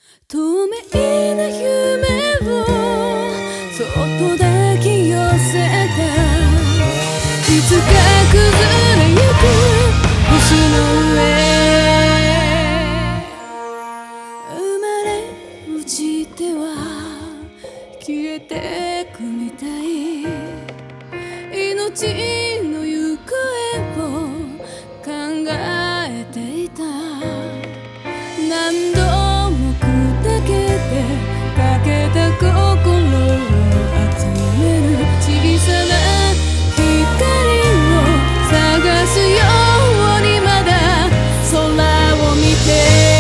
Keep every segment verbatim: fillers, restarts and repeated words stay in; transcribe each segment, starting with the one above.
透明な夢をそっと抱き寄せた。いつか崩れゆく星の上、生まれ落ちては消えてくみたい。命の行方を考えていた。何度も砕けてかけた心を集める。小さな光を探すようにまだ空を見て、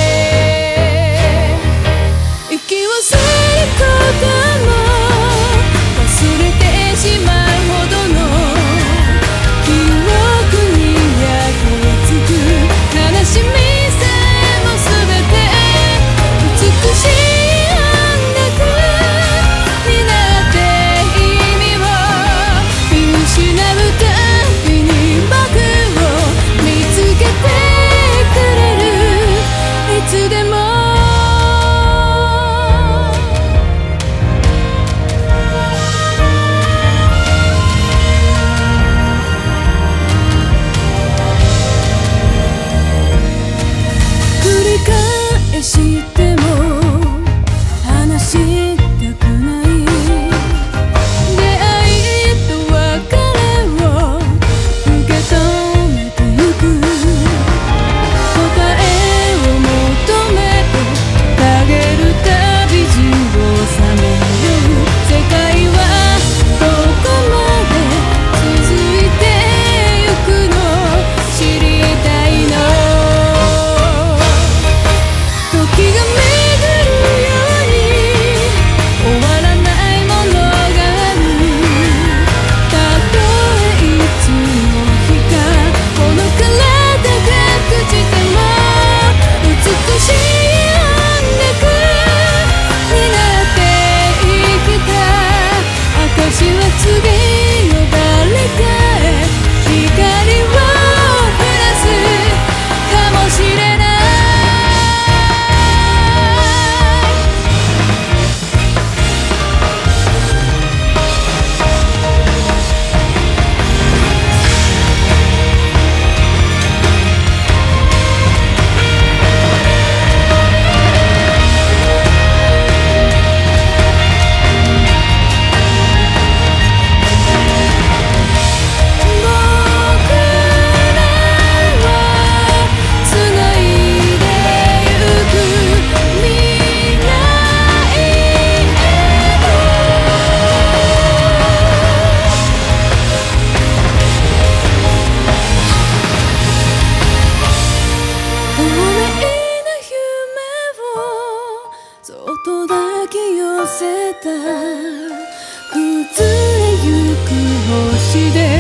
息をすることも忘れてしまうほどの記憶に焼けつく悲しみさえもすべて美しいしても話したくない。出会いと別れを受け止めてゆく。答えを求めてたげる旅路をさめよう。世界はどこまで続いてゆくの知りたいの。時が巡るように終わらないものがある。たとえいつの日かこの体が朽ちても美しい音楽になって生きた証は次の誰かへ光を照らすかもしれない。そっと抱き寄せた崩れゆく星で